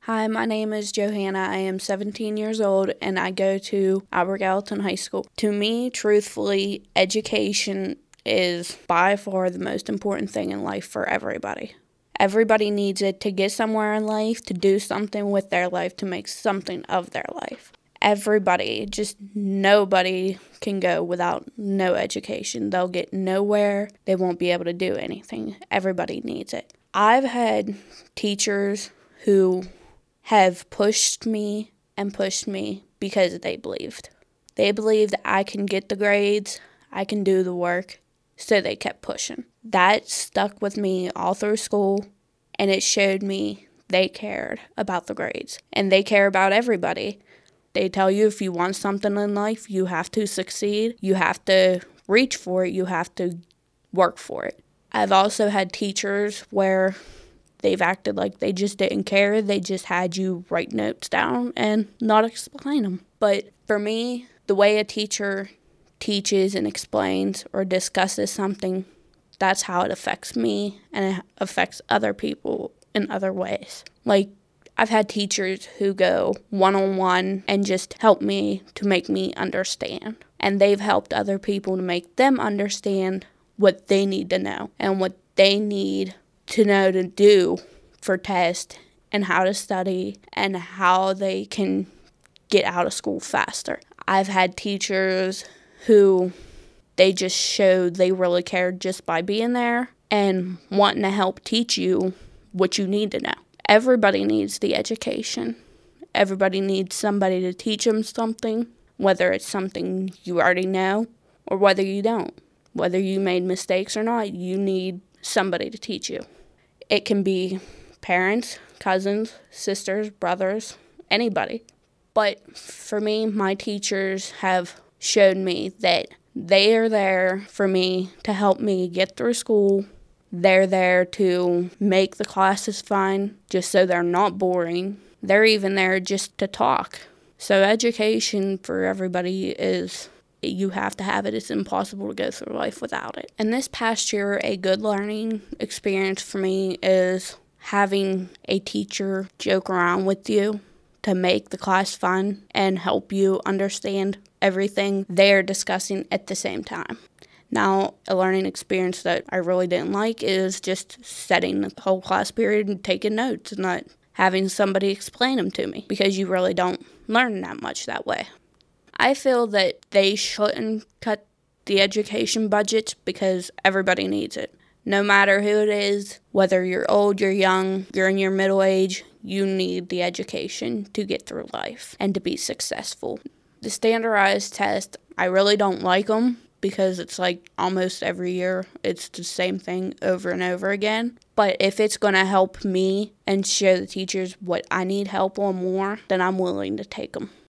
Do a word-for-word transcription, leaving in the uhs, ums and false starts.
Hi, my name is Johanna. I am seventeen years old and I go to Albert Gallatin High School. To me, truthfully, education is by far the most important thing in life for everybody. Everybody needs it to get somewhere in life, to do something with their life, to make something of their life. Everybody, just nobody can go without no education. They'll get nowhere. They won't be able to do anything. Everybody needs it. I've had teachers who have pushed me and pushed me because they believed. They believed I can get the grades, I can do the work, so they kept pushing. That stuck with me all through school, and it showed me they cared about the grades, and they care about everybody. They tell you if you want something in life, you have to succeed, you have to reach for it, you have to work for it. I've also had teachers where they've acted like they just didn't care. They just had you write notes down and not explain them. But for me, the way a teacher teaches and explains or discusses something, that's how it affects me and it affects other people in other ways. Like, I've had teachers who go one-on-one and just help me to make me understand. And they've helped other people to make them understand what they need to know and what they need to know to do for tests and how to study and how they can get out of school faster. I've had teachers who they just showed they really cared just by being there and wanting to help teach you what you need to know. Everybody needs the education. Everybody needs somebody to teach them something, whether it's something you already know or whether you don't. Whether you made mistakes or not, you need somebody to teach you. It can be parents, cousins, sisters, brothers, anybody. But for me, my teachers have showed me that they are there for me to help me get through school. They're there to make the classes fun, just so they're not boring. They're even there just to talk. So education for everybody is, you have to have it. It's impossible to go through life without it. And this past year, a good learning experience for me is having a teacher joke around with you to make the class fun and help you understand everything they're discussing at the same time. Now, a learning experience that I really didn't like is just setting the whole class period and taking notes and not having somebody explain them to me, because you really don't learn that much that way. I feel that they shouldn't cut the education budget because everybody needs it. No matter who it is, whether you're old, you're young, you're in your middle age, you need the education to get through life and to be successful. The standardized tests, I really don't like them because it's like almost every year it's the same thing over and over again. But if it's going to help me and show the teachers what I need help on more, then I'm willing to take them.